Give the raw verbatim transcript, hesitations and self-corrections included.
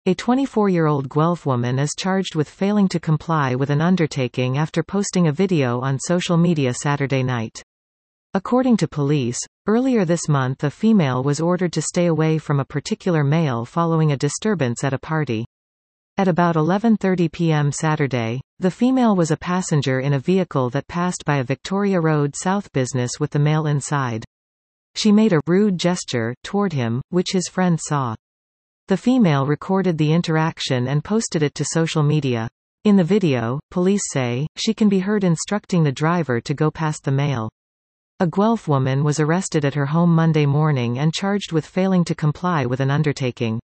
A twenty-four-year-old Guelph woman is charged with failing to comply with an undertaking after posting a video on social media Saturday night. According to police, earlier this month a female was ordered to stay away from a particular male following a disturbance at a party. At about eleven thirty p m Saturday, the female was a passenger in a vehicle that passed by a Victoria Road South business with the male inside. She made a rude gesture toward him, which his friend saw. The female recorded the interaction and posted it to social media. In the video, police say, she can be heard instructing the driver to go past the male. A Guelph woman was arrested at her home Monday morning and charged with failing to comply with an undertaking.